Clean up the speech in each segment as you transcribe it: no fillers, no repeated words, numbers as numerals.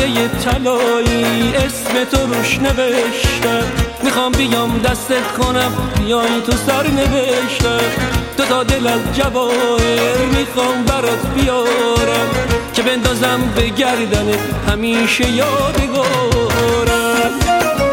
غرقه طلایی اسم تو روش نوشتم، میخوام بیام دستت کنم بیای تو سر نوشتم. دو تا دل از جواهر میخوام برات بیارم که بندازم به گردنت همیشه یادگارم.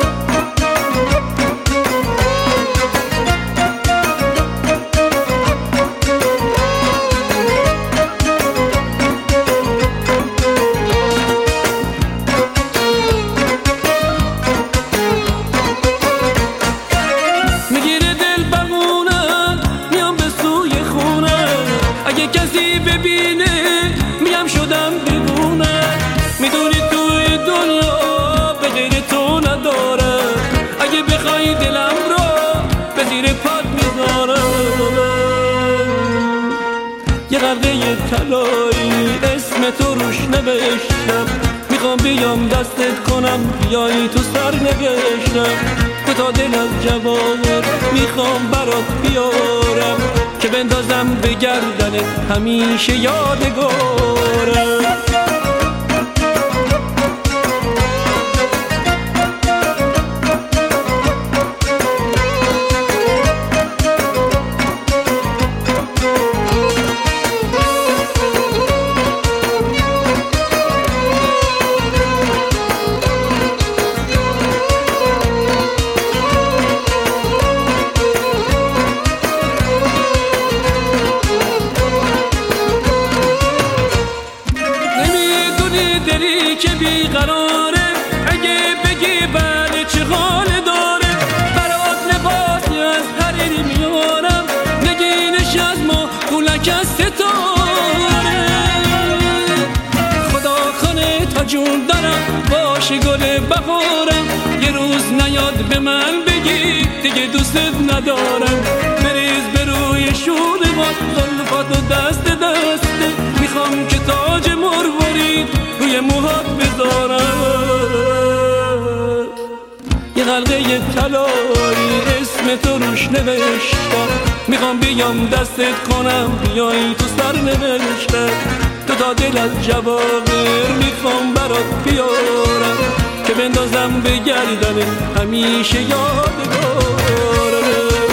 اگه کسی ببینه میگم شدم دیوونه، میدونی توی دنیا به غیر تو ندارم. اگه بخوای دلم رو به زیر پات میذارم. یه غرقه طلایی اسم تو روش نوشتم، میخوام بیام دستت کنم بیای تو سر نوشتم. دو تا دل از جواهر میخوام برات بیارم که بندازم به گردنت همیشه یادگارم. دلی که بیقراره اگه بگی بله چه حال داره، برات لباسی از حریر میارم، نگینش از ما گولک از ستاره. خدا خانه تا جون دارم باشه گل بهارم، یه روز نیاد به من بگی دیگه دوستت ندارم. بریز به روی شونه ما زلفات و دست دسته، میخوام که تاج مروارید روی موهات بذارم. یه غرقه طلایی اسم تو روش نوشتم، میخوام بیام دستت کنم بیای تو سر نوشتم. دو تا دل از جواهر میخوام برات بیارم که بندازم به گردنت همیشه یادگارم.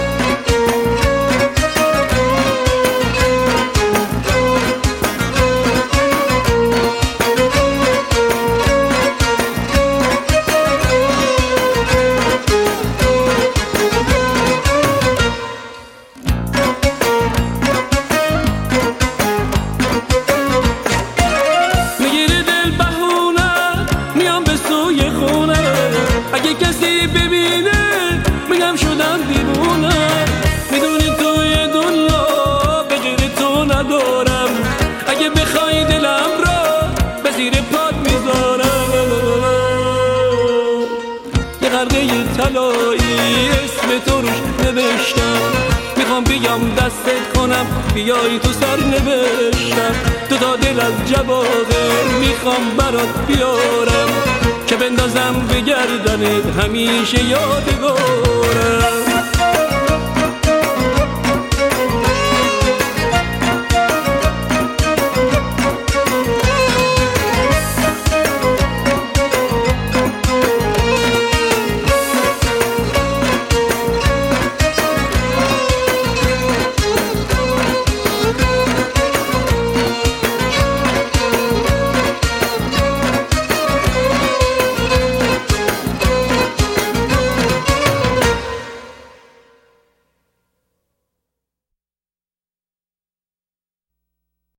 اگه کسی ببینه میگم شدم دیوونه، میدونی توی دنیا به غیر تو ندارم. اگه بخوای دلم را به زیر پات میذارم. یه غرقه طلایی اسم تو روش نوشتم، میخوام بیام دستت کنم بیای تو سر نوشتم. دو تا دل از جواهر میخوام برات بیارم که بندازم به گردنت همیشه یادگارم.